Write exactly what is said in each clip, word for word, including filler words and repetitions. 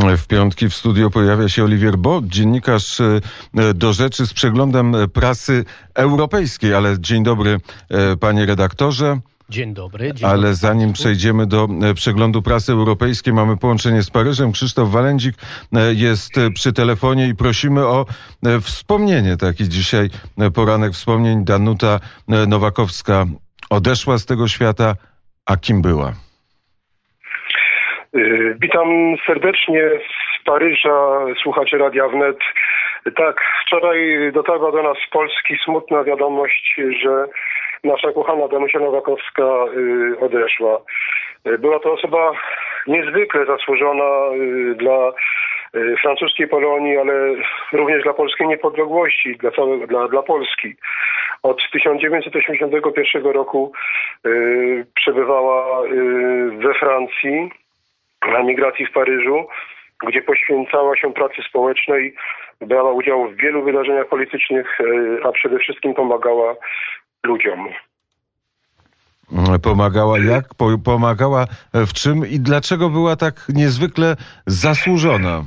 W piątki w studio pojawia się Olivier Bo, dziennikarz do rzeczy z przeglądem prasy europejskiej. Ale dzień dobry, panie redaktorze. Dzień dobry. Dzień Ale dobry zanim państwu. przejdziemy do przeglądu prasy europejskiej, mamy połączenie z Paryżem. Krzysztof Walędzik jest przy telefonie i prosimy o wspomnienie. Taki dzisiaj poranek wspomnień. Danuta Nowakowska odeszła z tego świata, a kim była? Witam serdecznie z Paryża, słuchacze Radia Wnet. Tak, wczoraj dotarła do nas z Polski smutna wiadomość, że nasza kochana Danusia Nowakowska odeszła. Była to osoba niezwykle zasłużona dla francuskiej Polonii, ale również dla polskiej niepodległości, dla, całego, dla, dla Polski. Od tysiąc dziewięćset osiemdziesiątego pierwszego roku y, przebywała y, we Francji, na migracji w Paryżu, gdzie poświęcała się pracy społecznej, brała udział w wielu wydarzeniach politycznych, y, a przede wszystkim pomagała ludziom. Pomagała jak? Pomagała w czym i dlaczego była tak niezwykle zasłużona?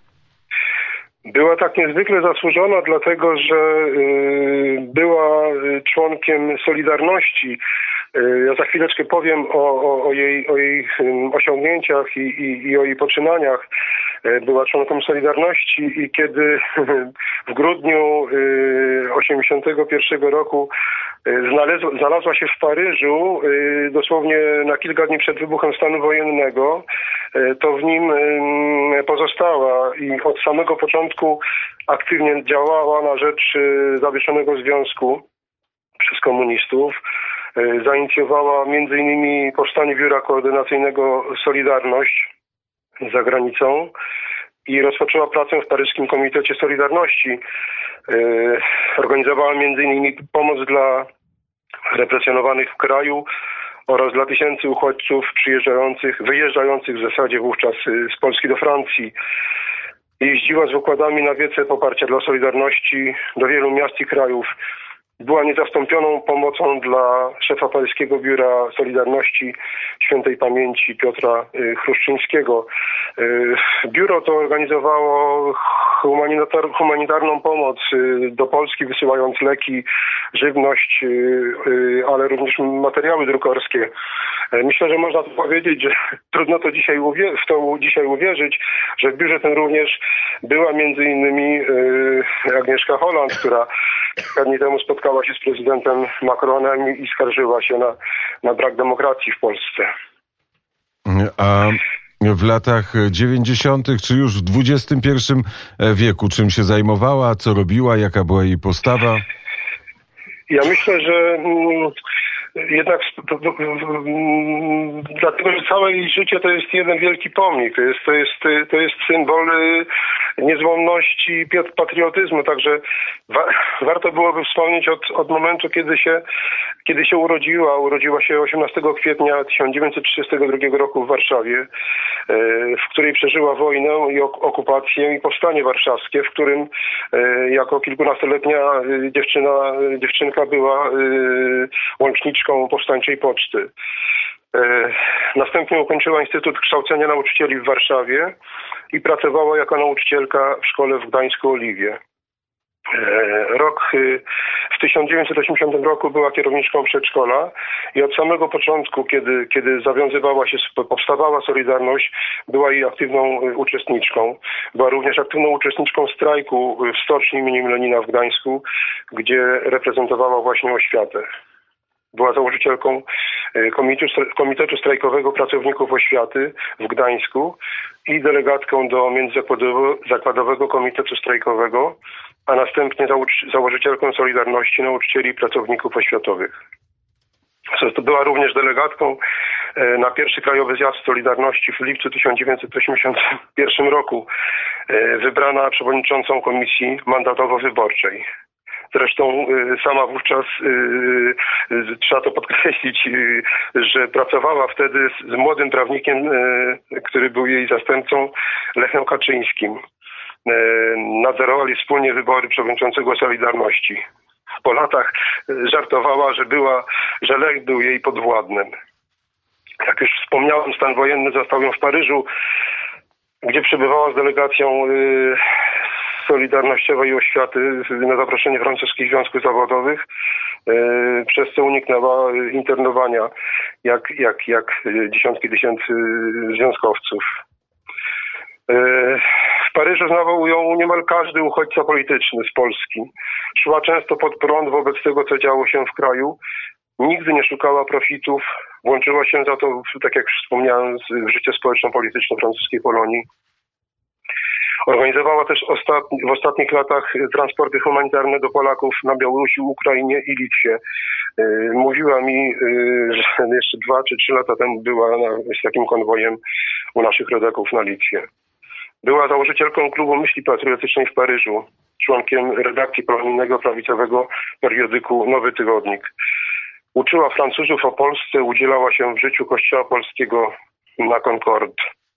Była tak niezwykle zasłużona, dlatego że y, była członkiem Solidarności. Y, ja za chwileczkę powiem o, o, o, jej, o jej osiągnięciach i, i, i o jej poczynaniach. Y, była członkiem Solidarności i kiedy w grudniu y, osiemdziesiątego pierwszego roku Znalazła, znalazła się w Paryżu dosłownie na kilka dni przed wybuchem stanu wojennego, to w nim pozostała i od samego początku aktywnie działała na rzecz zawieszonego związku przez komunistów. Zainicjowała między innymi powstanie Biura Koordynacyjnego Solidarność za granicą i rozpoczęła pracę w Paryskim Komitecie Solidarności. Organizowała między innymi pomoc dla represjonowanych w kraju oraz dla tysięcy uchodźców przyjeżdżających, wyjeżdżających w zasadzie wówczas z Polski do Francji. Jeździła z wykładami na wiece poparcia dla Solidarności do wielu miast i krajów. Była niezastąpioną pomocą dla szefa Paryskiego Biura Solidarności Świętej Pamięci Piotra Chruszczyńskiego. Biuro to organizowało humanitar- humanitarną pomoc do Polski, wysyłając leki, żywność, ale również materiały drukarskie. Myślę, że można to powiedzieć, że trudno to dzisiaj uwie- w to dzisiaj uwierzyć, że w biurze tym również była między innymi Agnieszka Holland, która kilka dni temu spotkała się z prezydentem Macronem i skarżyła się na, na brak demokracji w Polsce. A w latach dziewięćdziesiątych czy już w dwudziestym pierwszym wieku czym się zajmowała, co robiła, jaka była jej postawa? Ja myślę, że jednak dlatego, że całe jej życie to jest jeden wielki pomnik, to jest, to jest, to jest symbol niezłomności, patriotyzmu, także wa- warto byłoby wspomnieć od, od momentu, kiedy się, kiedy się urodziła. Urodziła się osiemnastego kwietnia tysiąc dziewięćset trzydziestego drugiego roku w Warszawie, w której przeżyła wojnę i okupację i powstanie warszawskie, w którym jako kilkunastoletnia dziewczyna, dziewczynka była łączniczką powstańczej poczty. Następnie ukończyła Instytut Kształcenia Nauczycieli w Warszawie i pracowała jako nauczycielka w szkole w Gdańsku-Oliwie. Rok, w tysiąc dziewięćset osiemdziesiątym roku była kierowniczką przedszkola i od samego początku, kiedy, kiedy zawiązywała się, powstawała Solidarność, była jej aktywną uczestniczką. Była również aktywną uczestniczką strajku w stoczni im. Lenina w Gdańsku, gdzie reprezentowała właśnie oświatę. Była założycielką Komitetu, Komitetu Strajkowego Pracowników Oświaty w Gdańsku i delegatką do Międzyzakładowego Komitetu Strajkowego, a następnie założycielką Solidarności Nauczycieli i Pracowników Oświatowych. Była również delegatką na pierwszy Krajowy Zjazd Solidarności w lipcu tysiąc dziewięćset osiemdziesiątym pierwszym roku, wybrana przewodniczącą Komisji Mandatowo-Wyborczej. Zresztą sama wówczas, trzeba to podkreślić, że pracowała wtedy z młodym prawnikiem, który był jej zastępcą, Lechem Kaczyńskim. Nadzorowali wspólnie wybory przewodniczącego Solidarności. Po latach żartowała, że była, że Lech był jej podwładnym. Jak już wspomniałem, stan wojenny zastał ją w Paryżu. gdzie przebywała z delegacją Solidarnościowej i Oświaty na zaproszenie francuskich związków zawodowych, przez co uniknęła internowania jak, jak, jak dziesiątki tysięcy związkowców. W Paryżu znawał ją niemal każdy uchodźca polityczny z Polski. Szła często pod prąd wobec tego, co działo się w kraju. Nigdy nie szukała profitów. Włączyła się za to, tak jak wspomniałem, w życie społeczno-polityczne francuskiej Polonii. Organizowała też ostatni, w ostatnich latach transporty humanitarne do Polaków na Białorusi, Ukrainie i Litwie. Mówiła mi, że jeszcze dwa czy trzy lata temu była na, z takim konwojem u naszych rodaków na Litwie. Była założycielką Klubu Myśli Patriotycznej w Paryżu, członkiem redakcji polonijnego prawicowego periodyku Nowy Tygodnik. Uczyła Francuzów o Polsce, udzielała się w życiu Kościoła Polskiego na Concorde.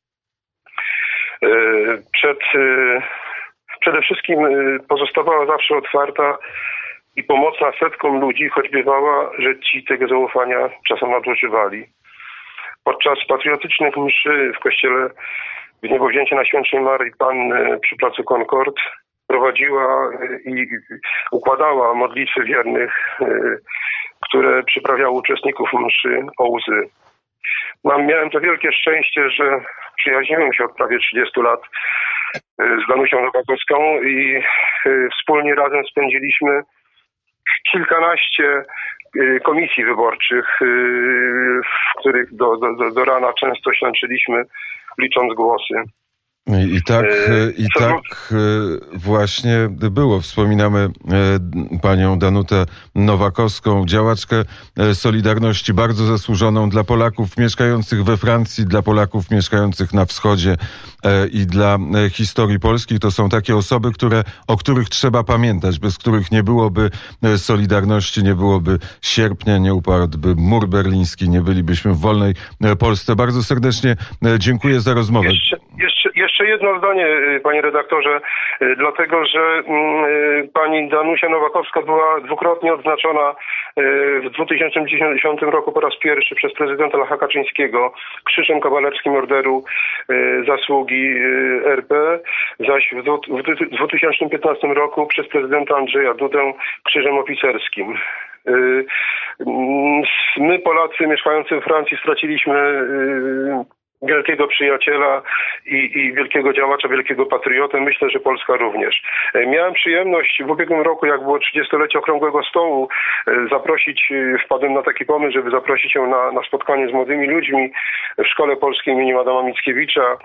Przed, przede wszystkim pozostawała zawsze otwarta i pomocna setkom ludzi, choć bywała, że ci tego zaufania czasem nadużywali. Podczas patriotycznych mszy w kościele w Niebowzięcie Najświętszej Maryi Panny przy placu Concorde prowadziła i układała modlitwy wiernych, które przyprawiały uczestników mszy o łzy. Mam, miałem to wielkie szczęście, że przyjaźniłem się od prawie trzydziestu lat z Danusią Nowakowską i wspólnie razem spędziliśmy kilkanaście komisji wyborczych, w których do, do, do rana często ślęczyliśmy, licząc głosy. I tak, i tak właśnie było. Wspominamy panią Danutę Nowakowską, działaczkę Solidarności, bardzo zasłużoną dla Polaków mieszkających we Francji, dla Polaków mieszkających na wschodzie i dla historii Polski. To są takie osoby, które, o których trzeba pamiętać, bez których nie byłoby Solidarności, nie byłoby sierpnia, nie upadłby mur berliński, nie bylibyśmy w wolnej Polsce. Bardzo serdecznie dziękuję za rozmowę. Jeszcze, jeszcze, jeszcze jedno zdanie, panie redaktorze, dlatego, że pani Danusia Nowakowska była dwukrotnie odznaczona w dwa tysiące dziesiątym roku po raz pierwszy przez prezydenta Lecha Kaczyńskiego Krzyżem Kawalerskim Orderu Zasługi R P, zaś w dwa tysiące piętnastym roku przez prezydenta Andrzeja Dudę Krzyżem Oficerskim. My, Polacy mieszkający we Francji, straciliśmy wielkiego przyjaciela i, i wielkiego działacza, wielkiego patriotę. Myślę, że Polska również. Miałem przyjemność w ubiegłym roku, jak było trzydziestolecie Okrągłego Stołu, zaprosić, wpadłem na taki pomysł, żeby zaprosić się na, na spotkanie z młodymi ludźmi w Szkole Polskiej im. Adama Mickiewicza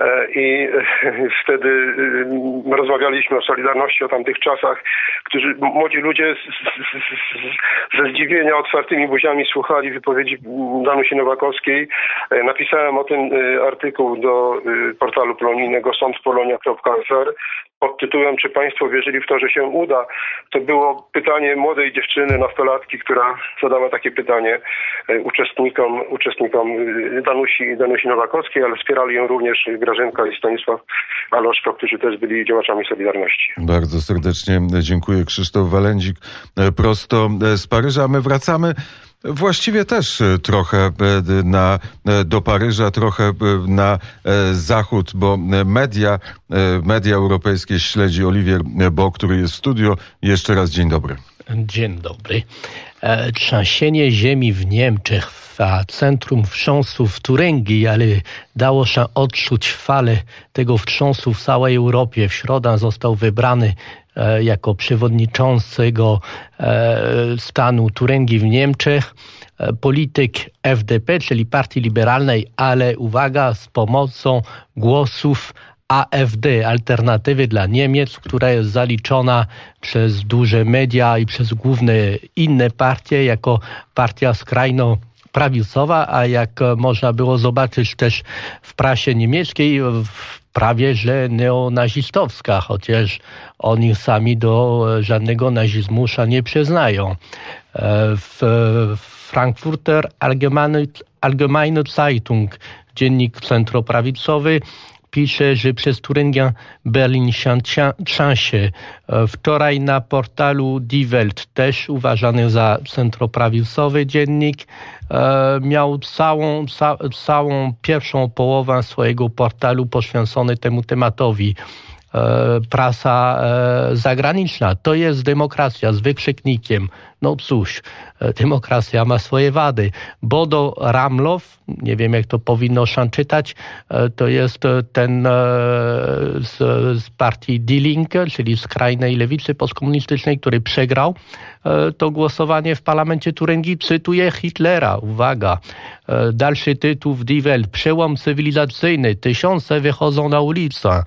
i wtedy rozmawialiśmy o Solidarności, o tamtych czasach, którzy młodzi ludzie z, z, z, ze zdziwienia otwartymi buziami słuchali wypowiedzi Danusi Nowakowskiej. Napisałem o tym artykuł do portalu polonijnego sądpolonia kropka f r pod tytułem "Czy państwo wierzyli w to, że się uda?". To było pytanie młodej dziewczyny, nastolatki, która zadała takie pytanie uczestnikom, uczestnikom Danusi, Danusi Nowakowskiej, ale wspierali ją również Grażynka i Stanisław Aloszko, którzy też byli działaczami Solidarności. Bardzo serdecznie dziękuję. Krzysztof Walędzik prosto z Paryża. My wracamy właściwie też trochę na, do Paryża, trochę na zachód, bo media, media europejskie śledzi Oliwier Bo, który jest w studio. Jeszcze raz dzień dobry. Dzień dobry. Trzęsienie ziemi w Niemczech, w centrum wstrząsu w Turyngii, ale dało się odczuć falę tego wstrząsu w całej Europie. W środę został wybrany jako przewodniczącego stanu Turyngii w Niemczech polityk F D P, czyli Partii Liberalnej, ale uwaga, z pomocą głosów A F D, Alternatywy dla Niemiec, która jest zaliczona przez duże media i przez główne inne partie jako partia skrajno prawicowa, a jak można było zobaczyć też w prasie niemieckiej, prawie że neonazistowska, chociaż oni sami do żadnego nazizmu się nie przyznają. W Frankfurter Allgemeine, Allgemeine Zeitung, dziennik centroprawicowy, pisze, że przez Thuringia Berlin Chance. Wczoraj na portalu Die Welt, też uważany za centroprawicowy dziennik, miał całą, ca, całą pierwszą połowę swojego portalu poświęcony temu tematowi. Prasa zagraniczna. To jest demokracja z wykrzyknikiem. No cóż, demokracja ma swoje wady. Bodo Ramlow, nie wiem jak to powinno się czytać, to jest ten z, z partii Die Linke, czyli skrajnej lewicy postkomunistycznej, który przegrał to głosowanie w parlamencie Turyngii. Cytuje Hitlera. Uwaga. Dalszy tytuł w Die Welt. Przełom cywilizacyjny. Tysiące wychodzą na ulicę.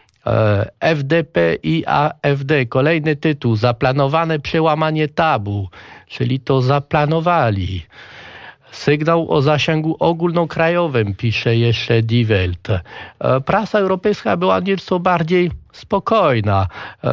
F D P i A F D. Kolejny tytuł. Zaplanowane przełamanie tabu. Czyli to zaplanowali. Sygnał o zasięgu ogólnokrajowym, pisze jeszcze Die Welt. Prasa europejska była nieco bardziej spokojna.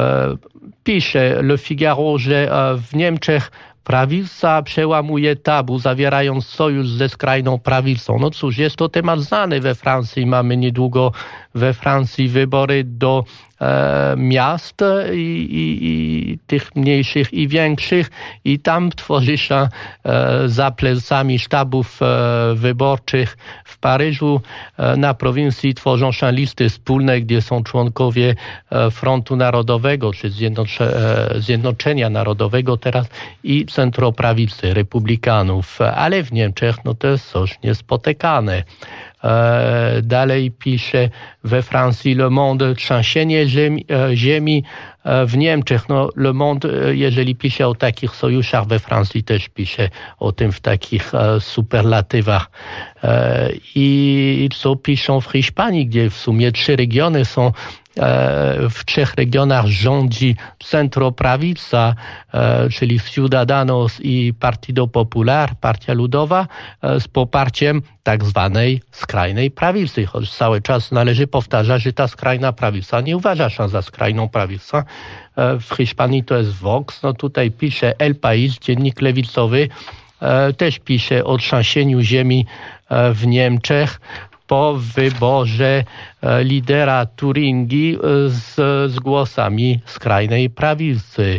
Pisze Le Figaro, że w Niemczech prawica przełamuje tabu, zawierając sojusz ze skrajną prawicą. No cóż, jest to temat znany we Francji. Mamy niedługo we Francji wybory do e, miast i, i, i tych mniejszych i większych i tam tworzy się e, za plecami sztabów e, wyborczych w Paryżu. E, na prowincji tworzą się listy wspólne, gdzie są członkowie e, Frontu Narodowego czy Zjednocze, e, Zjednoczenia Narodowego teraz i centroprawicy, republikanów. Ale w Niemczech no to jest coś niespotykane. E, dalej pisze we Francji Le Monde, trzęsienie ziemi, ziemi w Niemczech. No, Le Monde, jeżeli pisze o takich sojuszach we Francji, też pisze o tym w takich e, superlatywach. E, I co piszą w Hiszpanii, gdzie w sumie trzy regiony są, w trzech regionach rządzi centroprawica, czyli Ciudadanos i Partido Popular, Partia Ludowa, z poparciem tak zwanej skrajnej prawicy. Choć cały czas należy powtarzać, że ta skrajna prawica nie uważa się za skrajną prawicę. W Hiszpanii to jest Vox. No tutaj pisze El País, dziennik lewicowy, też pisze o trzęsieniu ziemi w Niemczech po wyborze lidera Turyngii z, z głosami skrajnej prawicy.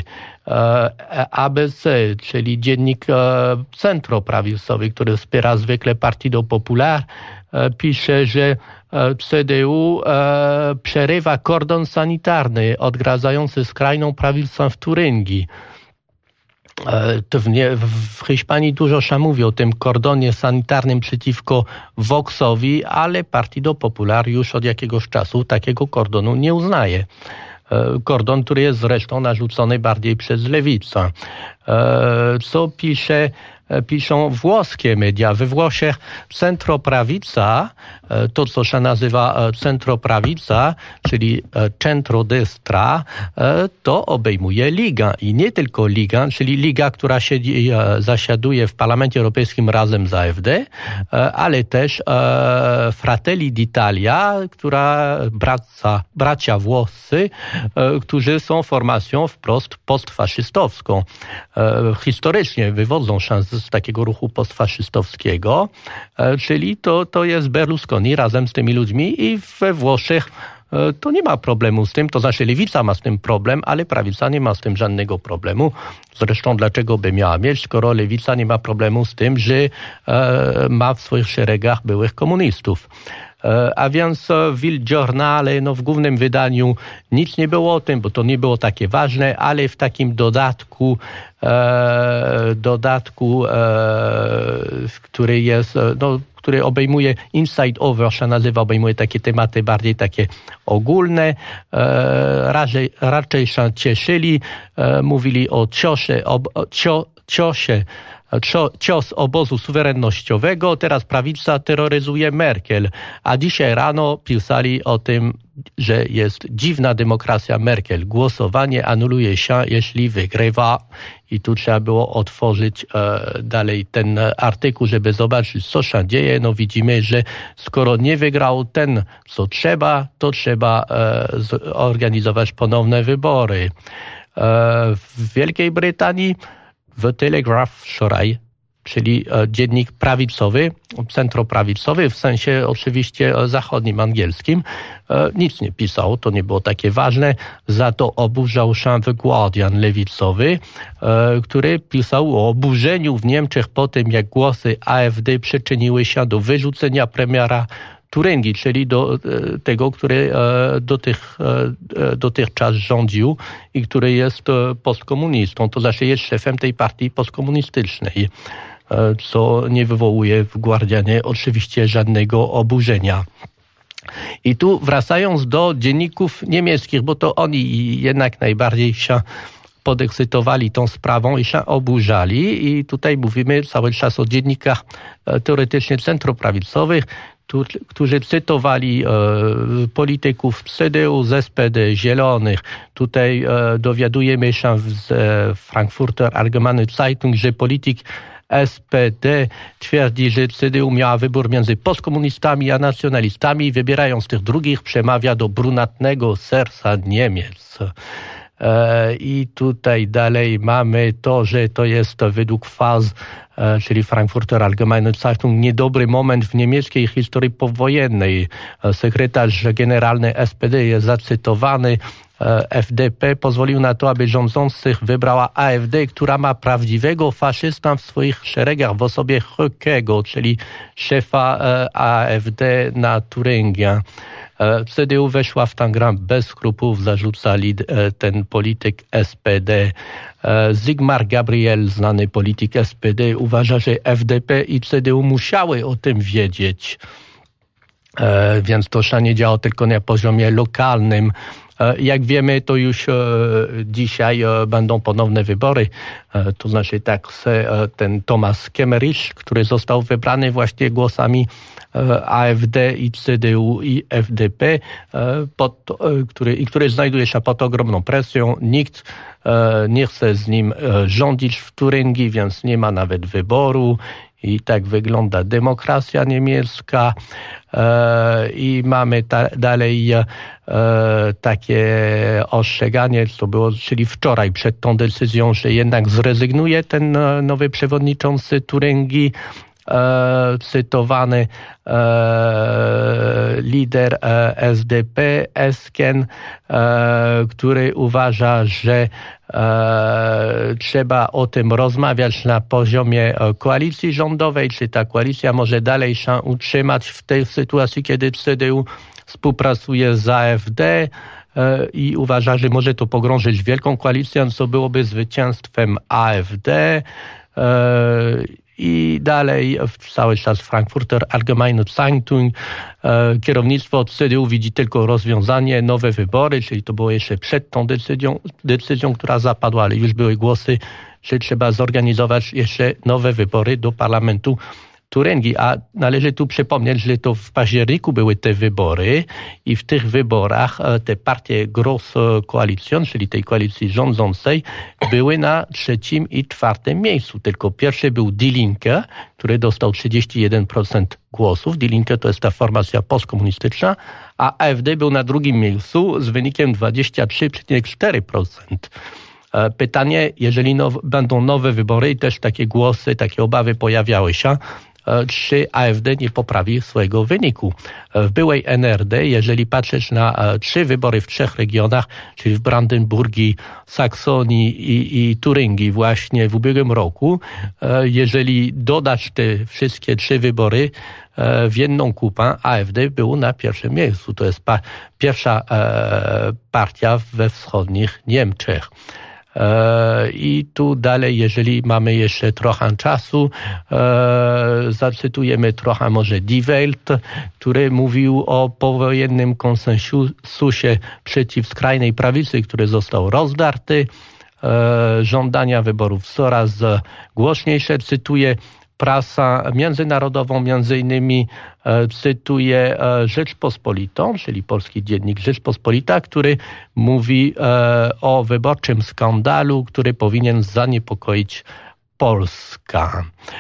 A B C, czyli dziennik centroprawicowy, który wspiera zwykle Partido Popular, pisze, że C D U przerywa kordon sanitarny odgradzający skrajną prawicę w Turyngii. To w, nie, w Hiszpanii dużo się mówi o tym kordonie sanitarnym przeciwko Voxowi, ale Partido Popular już od jakiegoś czasu takiego kordonu nie uznaje. Kordon, który jest zresztą narzucony bardziej przez lewicę. Co pisze, piszą włoskie media. We Włoszech centroprawica, to co się nazywa centroprawica, czyli centrodestra, to obejmuje Liga. I nie tylko Liga, czyli Liga, która siedzi, zasiaduje w Parlamencie Europejskim razem z A F D, ale też Fratelli d'Italia, która bracia, bracia włoscy, którzy są formacją wprost postfaszystowską. Historycznie wywodzą się z z takiego ruchu postfaszystowskiego, czyli to, to jest Berlusconi razem z tymi ludźmi i we Włoszech to nie ma problemu z tym, to znaczy lewica ma z tym problem, ale prawica nie ma z tym żadnego problemu. Zresztą dlaczego by miała mieć, skoro lewica nie ma problemu z tym, że ma w swoich szeregach byłych komunistów. A więc w Il Giornale, no w głównym wydaniu nic nie było o tym, bo to nie było takie ważne, ale w takim dodatku, e, dodatku, e, który jest, no, który obejmuje Inside Over, się nazywa, obejmuje takie tematy bardziej takie ogólne, e, raczej, raczej się cieszyli, e, mówili o ciosie, o, cio, ciosie, cios obozu suwerennościowego, teraz prawica terroryzuje Merkel, a dzisiaj rano pisali o tym, że jest dziwna demokracja Merkel. Głosowanie anuluje się, jeśli wygrywa. I tu trzeba było otworzyć e, dalej ten artykuł, żeby zobaczyć, co się dzieje. No widzimy, że skoro nie wygrał ten, co trzeba, to trzeba e, zorganizować ponowne wybory. E, w Wielkiej Brytanii w Telegraph wczoraj czyli dziennik prawicowy, centroprawicowy, w sensie oczywiście zachodnim, angielskim. Nic nie pisał, to nie było takie ważne. Za to oburzał się The Guardian lewicowy, który pisał o oburzeniu w Niemczech po tym, jak głosy A F D przyczyniły się do wyrzucenia premiera Turyngii, czyli do tego, który dotych, dotychczas rządził i który jest postkomunistą, to znaczy jest szefem tej partii postkomunistycznej, co nie wywołuje w Guardianie oczywiście żadnego oburzenia. I tu wracając do dzienników niemieckich, bo to oni jednak najbardziej się podekscytowali tą sprawą i się oburzali, i tutaj mówimy cały czas o dziennikach teoretycznie centroprawicowych, którzy cytowali e, polityków C D U, z S P D, Zielonych. Tutaj e, dowiadujemy się z e, Frankfurter Allgemeine Zeitung, że polityk S P D twierdzi, że C D U miała wybór między postkomunistami a nacjonalistami. Wybierając tych drugich, przemawia do brunatnego serca Niemiec. I tutaj dalej mamy to, że to jest według F A S, czyli Frankfurter Allgemeine Zeitung, niedobry moment w niemieckiej historii powojennej. Sekretarz generalny S P D jest zacytowany. F D P pozwolił na to, aby rządzących wybrała A F D, która ma prawdziwego faszystę w swoich szeregach w osobie Höckego, czyli szefa A F D na Turyngii. C D U weszła w tę grę bez skrupułów, zarzucali ten polityk S P D. Sigmar Gabriel, znany polityk S P D, uważa, że F D P i C D U musiały o tym wiedzieć, więc to się nie działo tylko na poziomie lokalnym. Jak wiemy, to już dzisiaj będą ponowne wybory, to znaczy tak, ten Thomas Kemmerich, który został wybrany właśnie głosami A F D i C D U i F D P, pod, który, i który znajduje się pod ogromną presją. Nikt nie chce z nim rządzić w Turyngii, więc nie ma nawet wyboru. I tak wygląda demokracja niemiecka. I mamy ta, dalej e, takie ostrzeganie, co było, czyli wczoraj przed tą decyzją, że jednak zrezygnuje ten nowy przewodniczący Turyngii, e, cytowany e, lider e, S D P, Esken, e, który uważa, że E, trzeba o tym rozmawiać na poziomie koalicji rządowej, czy ta koalicja może dalej się utrzymać w tej sytuacji, kiedy C D U współpracuje z A F D e, i uważa, że może to pogrążyć wielką koalicję, co byłoby zwycięstwem A F D. E, I dalej cały czas Frankfurter Allgemeine Zeitung. E, kierownictwo C D U widzi tylko rozwiązanie, nowe wybory, czyli to było jeszcze przed tą decyzją, decyzją, która zapadła, ale już były głosy, że trzeba zorganizować jeszcze nowe wybory do parlamentu Turyngii. A należy tu przypomnieć, że to w październiku były te wybory i w tych wyborach te partie Groß Koalition, czyli tej koalicji rządzącej, były na trzecim i czwartym miejscu. Tylko pierwszy był Die Linke, który dostał trzydzieści jeden procent głosów. Die Linke to jest ta formacja postkomunistyczna, a A F D był na drugim miejscu z wynikiem dwadzieścia trzy przecinek cztery procent. Pytanie, jeżeli now, będą nowe wybory i też takie głosy, takie obawy pojawiały się, czy A F D nie poprawi swojego wyniku. W byłej N R D, jeżeli patrzeć na trzy wybory w trzech regionach, czyli w Brandenburgii, Saksonii i, i Turyngii właśnie w ubiegłym roku, jeżeli dodać te wszystkie trzy wybory w jedną kupę, A F D był na pierwszym miejscu. To jest pa- pierwsza e, partia we wschodnich Niemczech. I tu dalej, jeżeli mamy jeszcze trochę czasu, e, zacytujemy trochę może Die Welt, który mówił o powojennym konsensusie przeciw skrajnej prawicy, który został rozdarty. E, żądania wyborów coraz głośniejsze. Cytuję prasa międzynarodową, między innymi e, cytuję e, Rzeczpospolitą, czyli polski dziennik Rzeczpospolita, który mówi e, o wyborczym skandalu, który powinien zaniepokoić Polskę.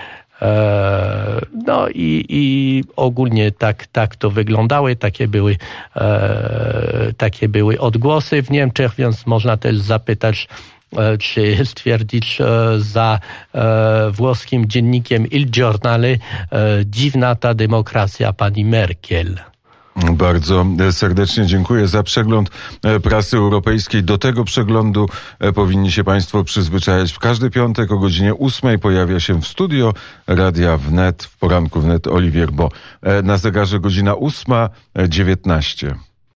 E, no i, i ogólnie tak, tak to wyglądały, takie były, e, takie były odgłosy w Niemczech, więc można też zapytać, czy stwierdzić za włoskim dziennikiem Il Giornale, dziwna ta demokracja pani Merkel. Bardzo serdecznie dziękuję za przegląd prasy europejskiej. Do tego przeglądu powinni się Państwo przyzwyczajać. W każdy piątek o godzinie ósmej pojawia się w studio Radia Wnet, w poranku Wnet Oliwier Bo. Na zegarze godzina ósma dziewiętnaście.